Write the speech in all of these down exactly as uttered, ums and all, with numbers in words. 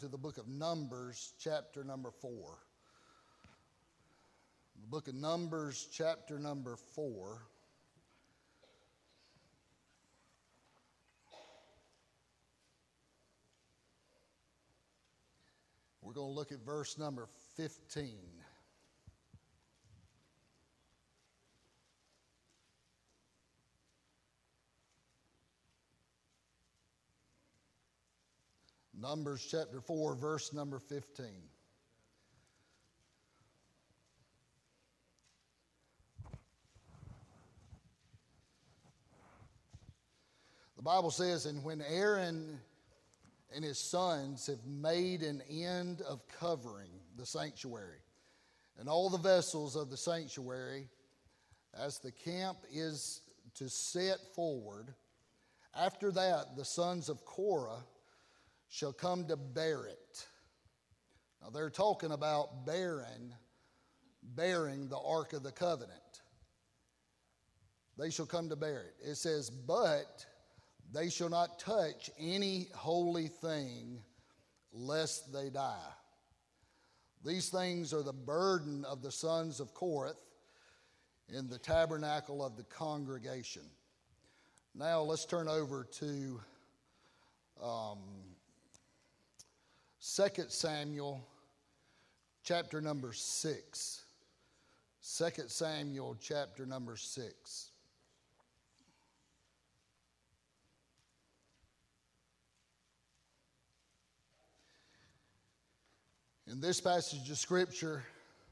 to the book of Numbers, chapter number four. The book of Numbers, chapter number four. We're going to look at verse number fifteen. Numbers chapter four, verse number fifteen. The Bible says, and when Aaron and his sons have made an end of covering the sanctuary and all the vessels of the sanctuary, as the camp is to set forward, after that the sons of Korah shall come to bear it. Now they're talking about bearing, bearing the Ark of the Covenant. They shall come to bear it. It says, but they shall not touch any holy thing lest they die. These things are the burden of the sons of Korah in the tabernacle of the congregation. Now let's turn over to um, Second Samuel chapter number six. Second Samuel chapter number six. In this passage of Scripture,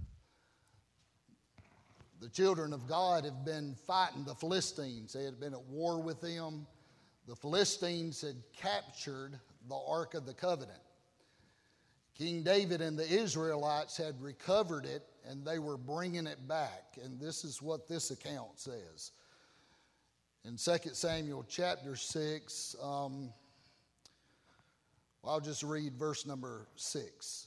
the children of God have been fighting the Philistines. They had been at war with them. The Philistines had captured the Ark of the Covenant. King David and the Israelites had recovered it, and they were bringing it back. And this is what this account says. In Second Samuel chapter six, um, well, I'll just read verse number six.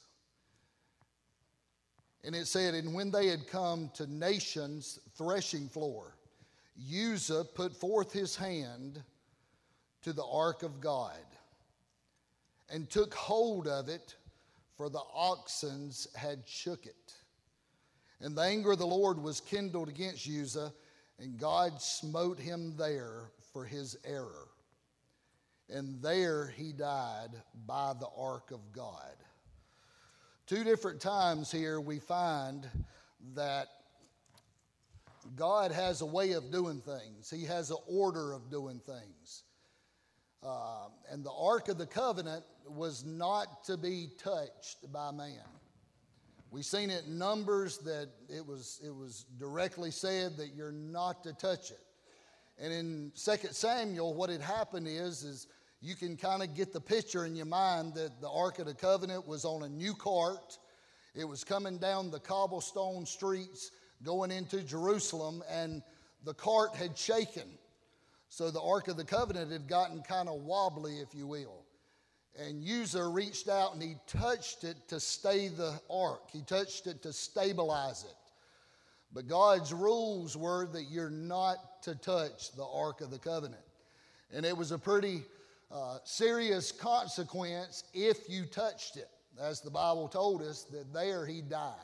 And it said, and when they had come to Nation's threshing floor, Uzzah put forth his hand to the ark of God and took hold of it, for the oxen had shook it. And the anger of the Lord was kindled against Uzzah, and God smote him there for his error. And there he died by the ark of God. Two different times here we find that God has a way of doing things. He has an order of doing things. Uh, and the Ark of the Covenant was not to be touched by man. We've seen it in Numbers that it was, it was directly said that you're not to touch it. And in Second Samuel, what had happened is, is you can kind of get the picture in your mind that the Ark of the Covenant was on a new cart. It was coming down the cobblestone streets going into Jerusalem, and the cart had shaken. So the Ark of the Covenant had gotten kind of wobbly, if you will. And Uzzah reached out and he touched it to stay the ark. He touched it to stabilize it. But God's rules were that you're not to touch the Ark of the Covenant. And it was a pretty uh, serious consequence if you touched it. As the Bible told us, that there he died.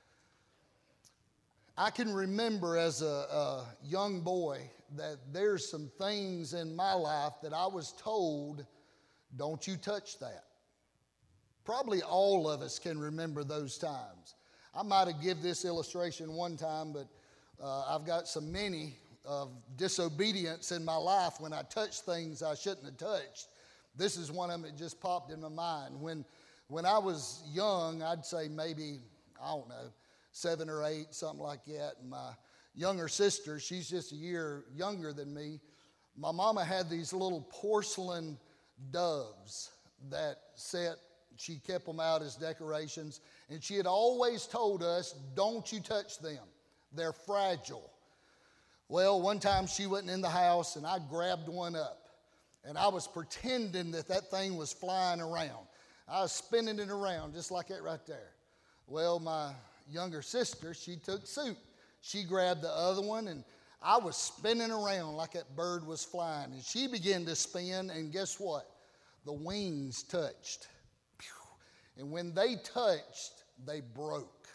I can remember as a, a young boy that there's some things in my life that I was told, don't you touch that. Probably all of us can remember those times. I might have given this illustration one time, but uh, I've got so many of disobedience in my life when I touch things I shouldn't have touched. This is one of them that just popped in my mind. When, when I was young, I'd say maybe, I don't know, seven or eight, something like that. And my younger sister, she's just a year younger than me. My mama had these little porcelain doves that sat, she kept them out as decorations. And she had always told us, don't you touch them. They're fragile. Well, one time she wasn't in the house and I grabbed one up. And I was pretending that that thing was flying around. I was spinning it around just like that right there. Well, my younger sister, she took suit. She grabbed the other one, and I was spinning around like that bird was flying. And she began to spin, and guess what? The wings touched. And when they touched, they broke.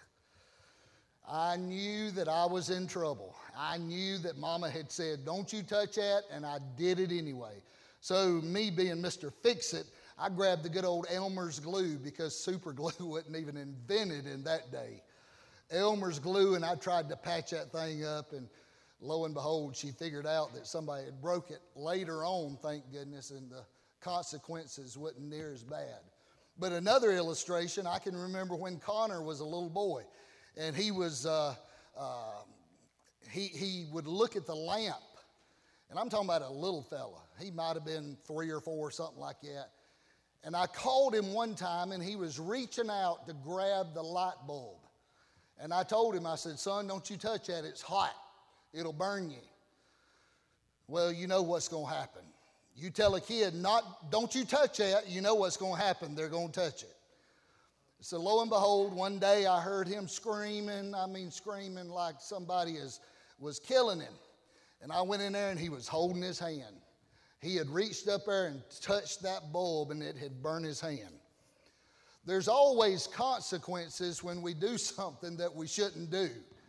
I knew that I was in trouble. I knew that Mama had said, don't you touch that, and I did it anyway. So me being Mister Fix-It, I grabbed the good old Elmer's glue because super glue wasn't even invented in that day. Elmer's glue, and I tried to patch that thing up, and lo and behold, she figured out that somebody had broke it later on, thank goodness, and the consequences wasn't near as bad. But another illustration, I can remember when Connor was a little boy, and he was uh, uh, he he would look at the lamp, and I'm talking about a little fella. He might have been three or four, something like that. And I called him one time, and he was reaching out to grab the light bulb. And I told him, I said, son, don't you touch that. It's hot. It'll burn you. Well, you know what's going to happen. You tell a kid, not, don't you touch that, you know what's going to happen. They're going to touch it. So lo and behold, one day I heard him screaming, I mean screaming like somebody is, was killing him. And I went in there, and he was holding his hand. He had reached up there and touched that bulb, and it had burned his hand. There's always consequences when we do something that we shouldn't do.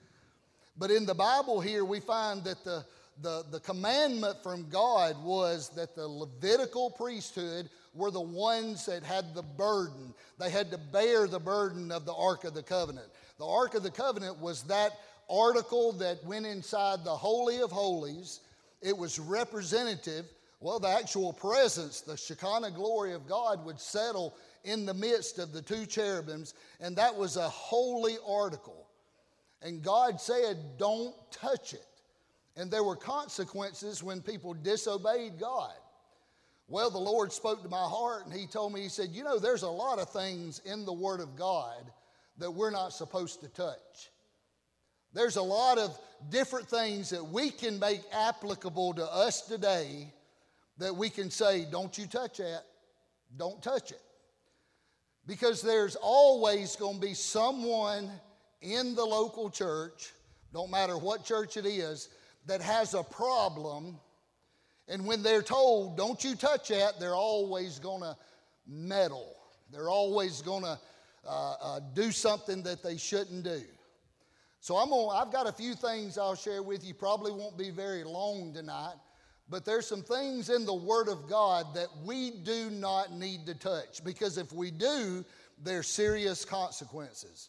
But in the Bible here, we find that the, the, the commandment from God was that the Levitical priesthood were the ones that had the burden. They had to bear the burden of the Ark of the Covenant. The Ark of the Covenant was that article that went inside the Holy of Holies. It was representative. Well, the actual presence, the Shekinah glory of God would settle in the midst of the two cherubims, and that was a holy article. And God said, don't touch it. And there were consequences when people disobeyed God. Well, the Lord spoke to my heart, and he told me, he said, you know, there's a lot of things in the Word of God that we're not supposed to touch. There's a lot of different things that we can make applicable to us today that we can say, don't you touch that. Don't touch it. Because there's always going to be someone in the local church, don't matter what church it is, that has a problem. And when they're told, don't you touch that, they're always going to meddle. They're always going to uh, uh, do something that they shouldn't do. So I'm gonna, I've got a few things I'll share with you. Probably won't be very long tonight. But there's some things in the Word of God that we do not need to touch, because if we do, there's serious consequences.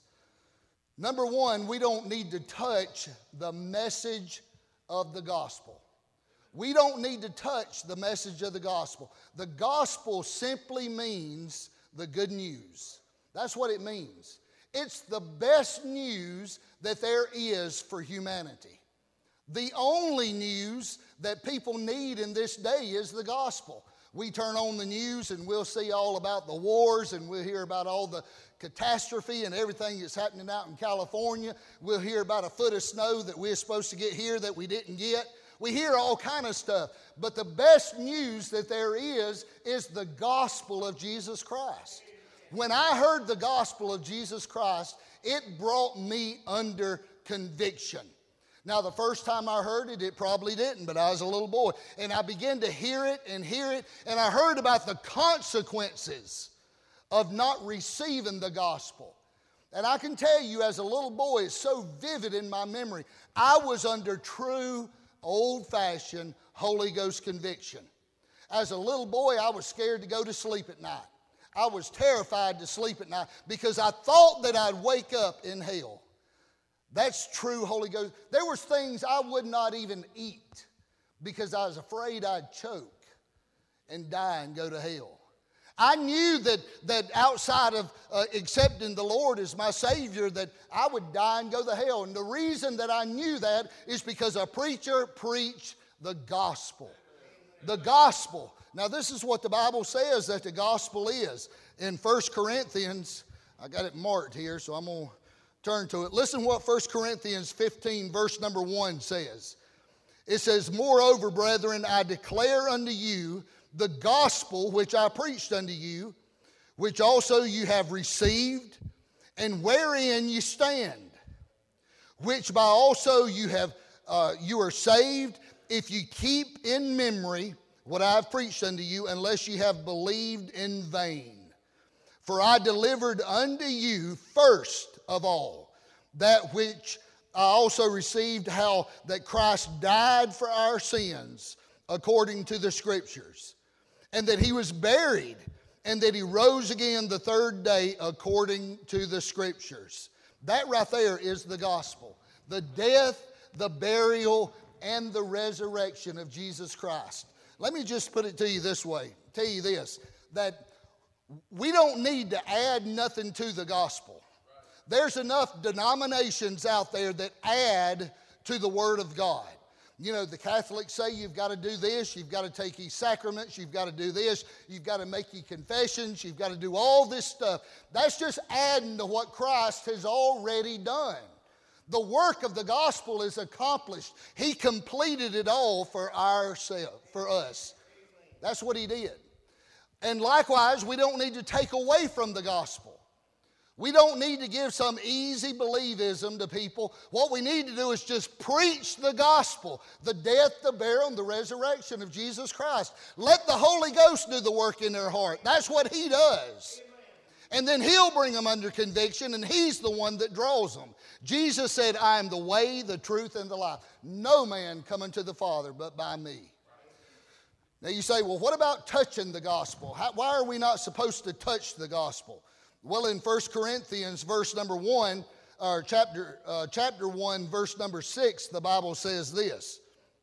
Number one, we don't need to touch the message of the gospel. We don't need to touch the message of the gospel. The gospel simply means the good news. That's what it means. It's the best news that there is for humanity. The only news that people need in this day is the gospel. We turn on the news and we'll see all about the wars, and we'll hear about all the catastrophe and everything that's happening out in California. We'll hear about a foot of snow that we're supposed to get here that we didn't get. We hear all kind of stuff. But the best news that there is is the gospel of Jesus Christ. When I heard the gospel of Jesus Christ, it brought me under conviction. Now, the first time I heard it, it probably didn't, but I was a little boy. And I began to hear it and hear it, and I heard about the consequences of not receiving the gospel. And I can tell you, as a little boy, it's so vivid in my memory. I was under true, old-fashioned Holy Ghost conviction. As a little boy, I was scared to go to sleep at night. I was terrified to sleep at night because I thought that I'd wake up in hell. That's true Holy Ghost. There was things I would not even eat because I was afraid I'd choke and die and go to hell. I knew that, that outside of uh, accepting the Lord as my Savior, that I would die and go to hell. And the reason that I knew that is because a preacher preached the gospel. The gospel. Now, this is what the Bible says that the gospel is. In First Corinthians, I got it marked here, so I'm going to turn to it. Listen what First Corinthians fifteen, verse number one says. It says, moreover, brethren, I declare unto you the gospel which I preached unto you, which also you have received, and wherein you stand, which by also you have uh, you are saved, if you keep in memory what I have preached unto you, unless you have believed in vain. For I delivered unto you first of all that which I also received, how that Christ died for our sins according to the Scriptures, and that he was buried, and that he rose again the third day according to the Scriptures. That right there is the gospel. The death, the burial, and the resurrection of Jesus Christ. Let me just put it to you this way, tell you this, that we don't need to add nothing to the gospel. There's enough denominations out there that add to the Word of God. You know, the Catholics say you've got to do this, you've got to take these sacraments, you've got to do this, you've got to make your confessions, you've got to do all this stuff. That's just adding to what Christ has already done. The work of the gospel is accomplished. He completed it all for ourselves, for us. That's what he did. And likewise, we don't need to take away from the gospel. We don't need to give some easy believism to people. What we need to do is just preach the gospel, the death, the burial, and the resurrection of Jesus Christ. Let the Holy Ghost do the work in their heart. That's what he does. And then he'll bring them under conviction, and he's the one that draws them. Jesus said, I am the way, the truth, and the life. No man come unto the Father but by me. Now you say, well, what about touching the gospel? How, why are we not supposed to touch the gospel? Well, in First Corinthians, verse number one, or chapter, uh, chapter one, verse number six, the Bible says this.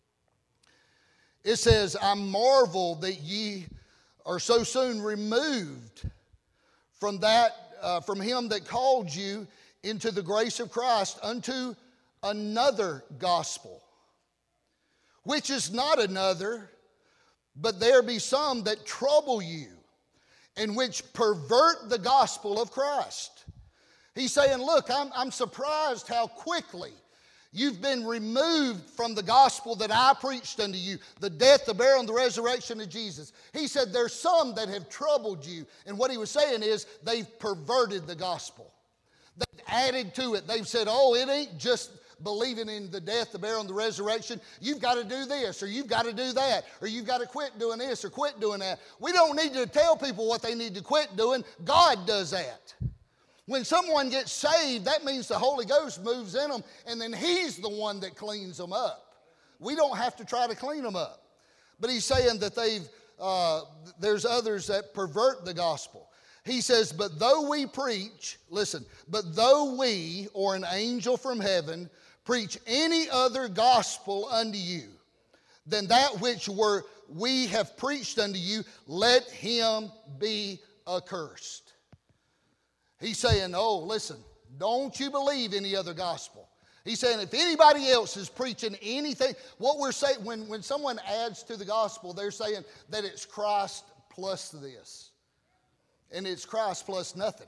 It says, I marvel that ye are so soon removed from that, uh, from him that called you into the grace of Christ unto another gospel, which is not another, but there be some that trouble you, and which pervert the gospel of Christ. He's saying, look, I'm, I'm surprised how quickly you've been removed from the gospel that I preached unto you, the death, the burial, and the resurrection of Jesus. He said there's some that have troubled you. And what he was saying is they've perverted the gospel. They've added to it. They've said, oh, it ain't just believing in the death, the burial, and the resurrection. You've got to do this, or you've got to do that, or you've got to quit doing this, or quit doing that. We don't need to tell people what they need to quit doing. God does that. When someone gets saved, that means the Holy Ghost moves in them, and then he's the one that cleans them up. We don't have to try to clean them up. But he's saying that they've uh, there's others that pervert the gospel. He says, but though we preach, listen, but though we, or an angel from heaven, preach any other gospel unto you than that which were we have preached unto you, let him be accursed. He's saying, oh, listen, don't you believe any other gospel. He's saying if anybody else is preaching anything, what we're saying, when, when someone adds to the gospel, they're saying that it's Christ plus this. And it's Christ plus nothing.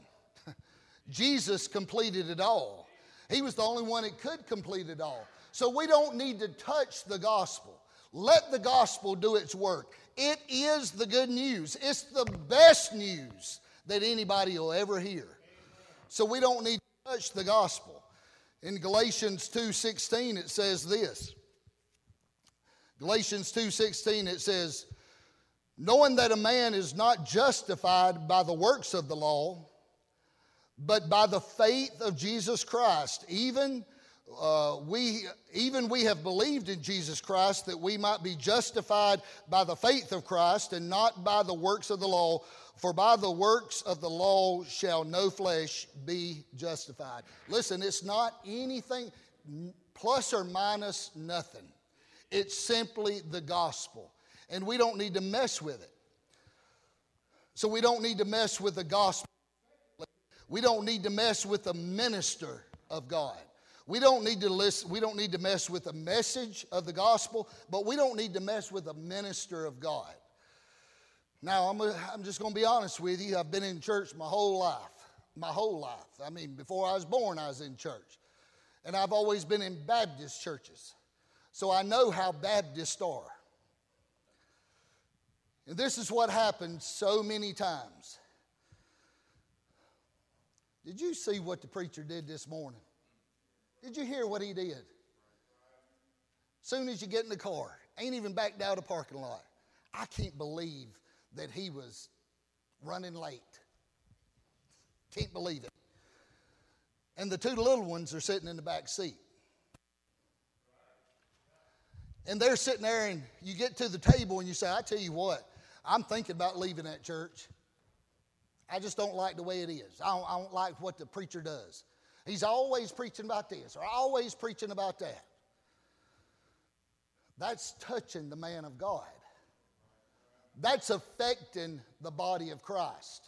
Jesus completed it all. He was the only one that could complete it all. So we don't need to touch the gospel. Let the gospel do its work. It is the good news. It's the best news that anybody will ever hear. So we don't need to touch the gospel. In Galatians two sixteen it says this. Galatians two sixteen it says, knowing that a man is not justified by the works of the law, but by the faith of Jesus Christ. Even uh, we, even we have believed in Jesus Christ that we might be justified by the faith of Christ and not by the works of the law. For by the works of the law shall no flesh be justified. Listen, it's not anything plus or minus nothing. It's simply the gospel. And we don't need to mess with it. So we don't need to mess with the gospel. We don't need to mess with the minister of God. We don't need to listen, we don't need to mess with the message of the gospel, but we don't need to mess with the minister of God. Now, I'm, a, I'm just going to be honest with you. I've been in church my whole life. My whole life. I mean, before I was born, I was in church. And I've always been in Baptist churches. So I know how Baptists are. And this is what happens so many times. Did you see what the preacher did this morning? Did you hear what he did? Soon as you get in the car, ain't even backed out of the parking lot. I can't believe that he was running late. Can't believe it. And the two little ones are sitting in the back seat. And they're sitting there, and you get to the table and you say, I tell you what, I'm thinking about leaving that church. I just don't like the way it is. I don't, I don't like what the preacher does. He's always preaching about this or always preaching about that. That's touching the man of God. That's affecting the body of Christ.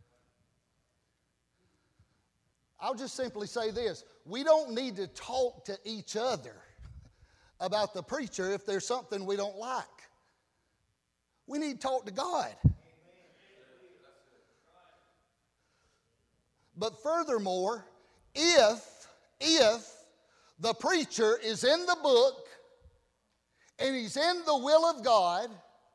I'll just simply say this. We don't need to talk to each other about the preacher if there's something we don't like. We need to talk to God. But furthermore, if, if the preacher is in the book and he's in the will of God,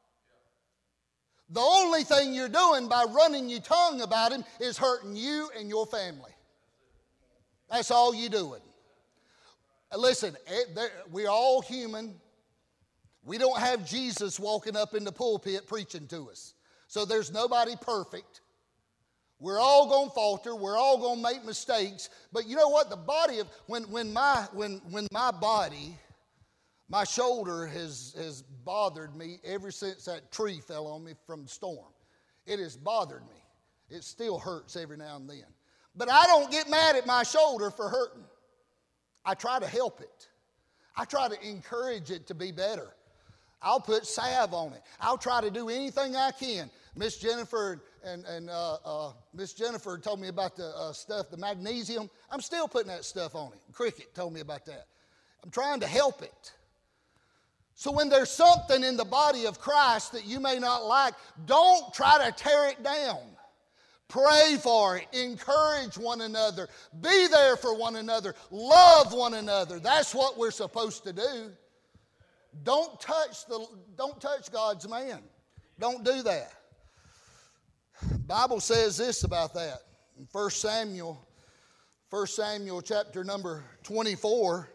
the only thing you're doing by running your tongue about him is hurting you and your family. That's all you're doing. Listen, we're all human. We don't have Jesus walking up in the pulpit preaching to us. So there's nobody perfect. We're all going to falter. We're all going to make mistakes. But you know what? The body of, when, when, my, when, when my body, my shoulder has, has bothered me ever since that tree fell on me from the storm. It has bothered me. It still hurts every now and then. But I don't get mad at my shoulder for hurting. I try to help it. I try to encourage it to be better. I'll put salve on it. I'll try to do anything I can. Miss Jennifer and, and uh, uh, Miss Jennifer told me about the uh, stuff, the magnesium. I'm still putting that stuff on it. Cricket told me about that. I'm trying to help it. So when there's something in the body of Christ that you may not like, don't try to tear it down. Pray for it. Encourage one another. Be there for one another. Love one another. That's what we're supposed to do. Don't touch the, don't touch God's man. Don't do that. The Bible says this about that. In First Samuel, First Samuel chapter number twenty-four.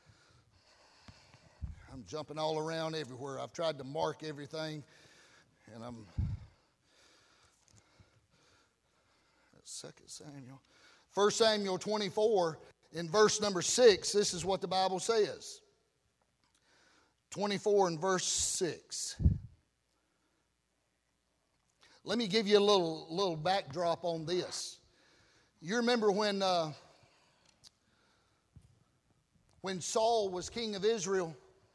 I'm jumping all around everywhere. I've tried to mark everything, and I'm... Second Samuel. First Samuel twenty-four, in verse number six, this is what the Bible says. twenty-four and verse six. Let me give you a little, little backdrop on this. You remember when, uh, when Saul was king of Israel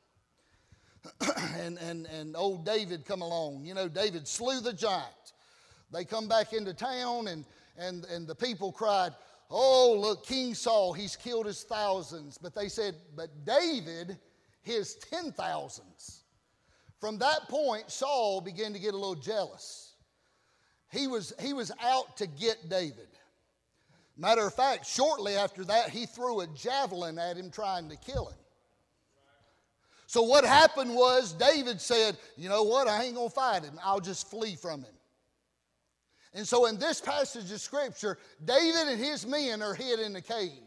and, and, and old David come along. You know, David slew the giant. They come back into town and And, and the people cried, oh, look, King Saul, he's killed his thousands. But they said, but David, his ten thousands. From that point, Saul began to get a little jealous. He was, he was out to get David. Matter of fact, shortly after that, he threw a javelin at him trying to kill him. So what happened was David said, you know what, I ain't going to fight him. I'll just flee from him. And so in this passage of Scripture, David and his men are hid in the cave.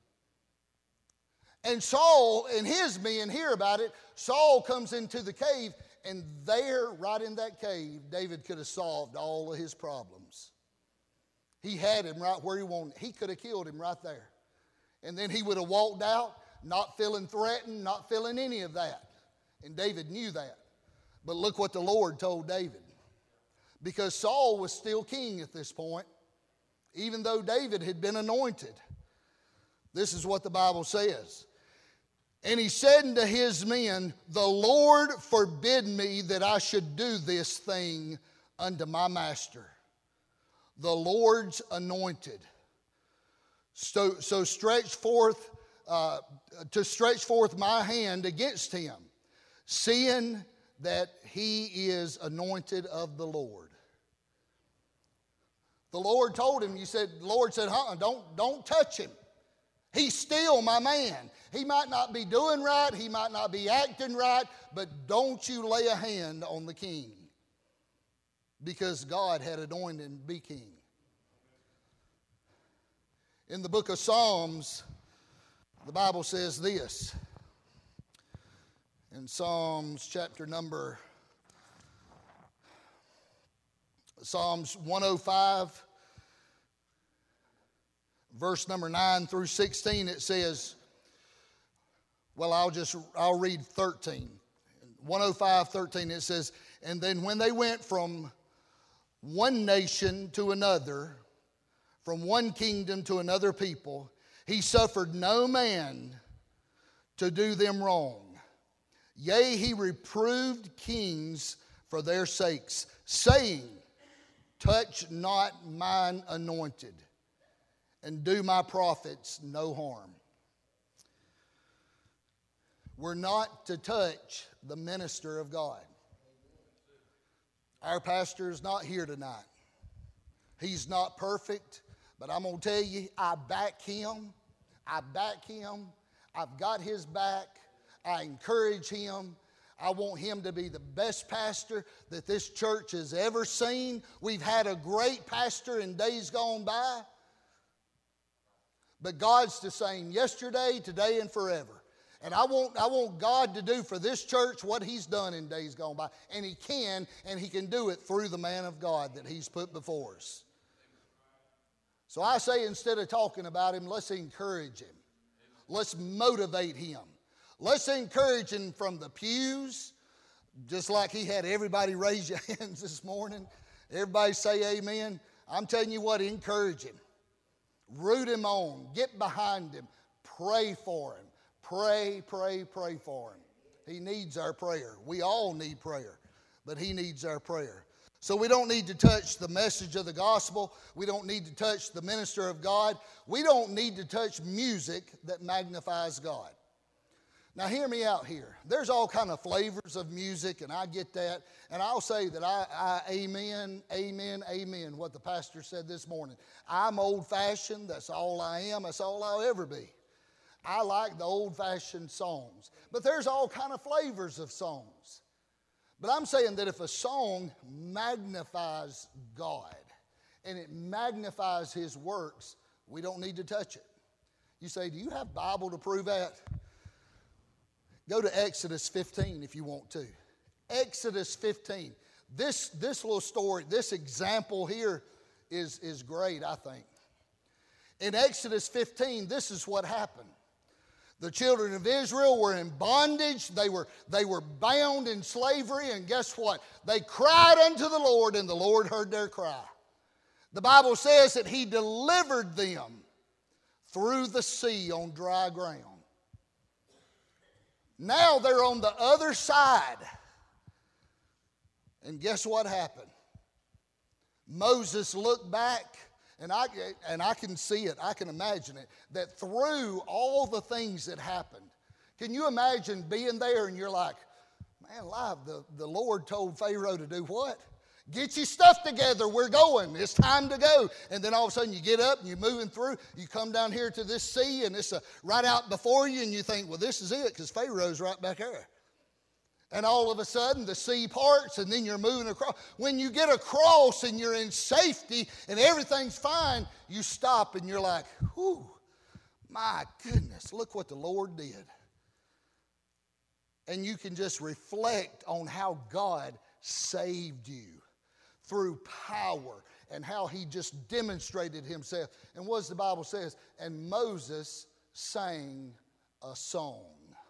And Saul and his men hear about it. Saul comes into the cave, and there, right in that cave, David could have solved all of his problems. He had him right where he wanted. He could have killed him right there. And then he would have walked out, not feeling threatened, not feeling any of that. And David knew that. But look what the Lord told David. Because Saul was still king at this point, even though David had been anointed. This is what the Bible says. And he said unto his men, the Lord forbid me that I should do this thing unto my master, the Lord's anointed. So, so stretch forth, uh, to stretch forth my hand against him, seeing that he is anointed of the Lord. The Lord told him, you said, the Lord said, huh, don't, don't touch him. He's still my man. He might not be doing right, he might not be acting right, but don't you lay a hand on the king. Because God had anointed him to be king. In the book of Psalms, the Bible says this. In Psalms chapter number, Psalms one oh five verse number nine through sixteen, it says, well, I'll just, I'll read thirteen. one oh five, thirteen, it says, and then when they went from one nation to another, from one kingdom to another people, he suffered no man to do them wrong. Yea, he reproved kings for their sakes, saying, touch not mine anointed, and do my prophets no harm. We're not to touch the minister of God. Our pastor is not here tonight. He's not perfect, but I'm going to tell you, I back him. I back him. I've got his back. I encourage him. I want him to be the best pastor that this church has ever seen. We've had a great pastor in days gone by. But God's the same yesterday, today, and forever. And I want, I want God to do for this church what he's done in days gone by. And he can, and he can do it through the man of God that he's put before us. So I say, instead of talking about him, let's encourage him. Let's motivate him. Let's encourage him from the pews, just like he had everybody raise your hands this morning. Everybody say amen. I'm telling you what, encourage him. Root him on. Get behind him. Pray for him. Pray, pray, pray for him. He needs our prayer. We all need prayer, but he needs our prayer. So we don't need to touch the message of the gospel. We don't need to touch the minister of God. We don't need to touch music that magnifies God. Now hear me out here. There's all kind of flavors of music, and I get that. And I'll say that I, I amen, amen, amen, what the pastor said this morning. I'm old-fashioned. That's all I am. That's all I'll ever be. I like the old-fashioned songs. But there's all kind of flavors of songs. But I'm saying that if a song magnifies God and it magnifies his works, we don't need to touch it. You say, do you have Bible to prove that? Go to Exodus fifteen if you want to. Exodus fifteen. This, this little story, this example here is, is great, I think. In Exodus fifteen, this is what happened. The children of Israel were in bondage. They were, they were bound in slavery. And guess what? They cried unto the Lord, and the Lord heard their cry. The Bible says that he delivered them through the sea on dry ground. Now they're on the other side. And guess what happened? Moses looked back. And I, and I can see it, I can imagine it, that through all the things that happened, can you imagine being there and you're like, man, live, the, the Lord told Pharaoh to do what? Get your stuff together, we're going, it's time to go. And then all of a sudden you get up and you're moving through, you come down here to this sea and it's a, right out before you and you think, well, this is it because Pharaoh's right back there. And all of a sudden, the sea parts, and then you're moving across. When you get across and you're in safety and everything's fine, you stop and you're like, whew, my goodness, look what the Lord did. And you can just reflect on how God saved you through power and how he just demonstrated himself. And what does the Bible says? And Moses sang a song.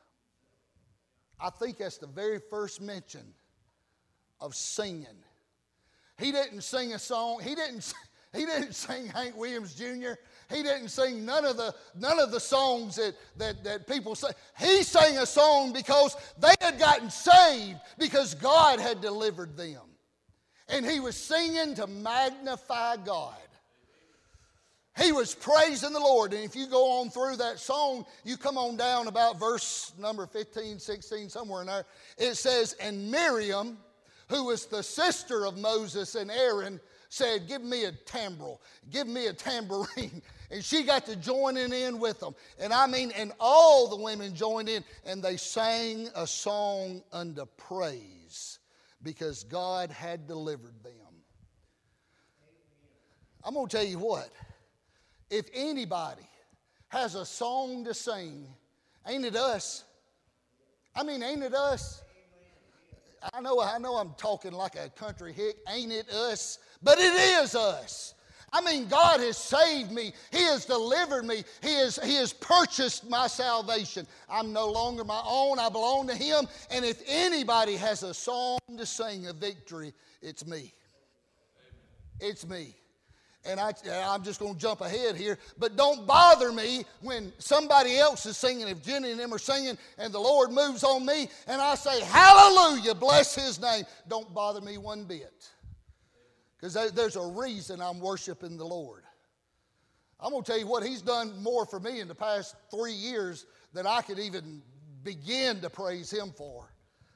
I think that's the very first mention of singing. He didn't sing a song. He didn't, he didn't sing Hank Williams Junior He didn't sing none of the, none of the songs that, that, that people say. He sang a song because they had gotten saved because God had delivered them. And he was singing to magnify God. He was praising the Lord. And if you go on through that song, you come on down about verse number fifteen, sixteen, somewhere in there. It says, and Miriam, who was the sister of Moses and Aaron, said, give me a timbrel, give me a tambourine. And she got to joining in with them. And I mean, and all the women joined in, and they sang a song unto praise because God had delivered them. I'm going to tell you what. If anybody has a song to sing, ain't it us? I mean, ain't it us? I know, I know I'm talking like a country hick. Ain't it us? But it is us. I mean, God has saved me. He has delivered me. He has, he has purchased my salvation. I'm no longer my own. I belong to Him. And if anybody has a song to sing of victory, it's me. It's me. And I, I'm just going to jump ahead here. But don't bother me when somebody else is singing. If Jenny and them are singing and the Lord moves on me and I say, hallelujah, bless His name. Don't bother me one bit. Because there's a reason I'm worshiping the Lord. I'm going to tell you what, He's done more for me in the past three years than I could even begin to praise Him for.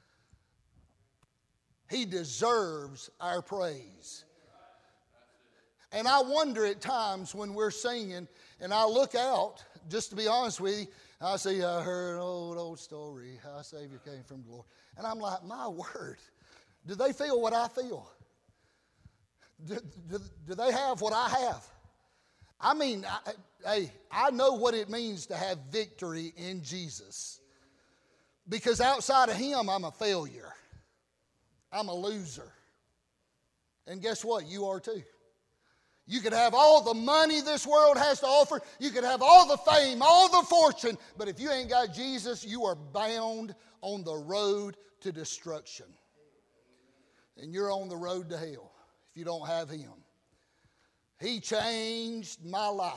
He deserves our praise. And I wonder at times when we're singing, and I look out, just to be honest with you, I see, I heard an old, old story, how a Savior came from glory. And I'm like, my word, do they feel what I feel? Do, do, do they have what I have? I mean, I, hey, I know what it means to have victory in Jesus. Because outside of Him, I'm a failure. I'm a loser. And guess what? You are too. You could have all the money this world has to offer. You could have all the fame, all the fortune. But if you ain't got Jesus, you are bound on the road to destruction. And you're on the road to hell if you don't have Him. He changed my life.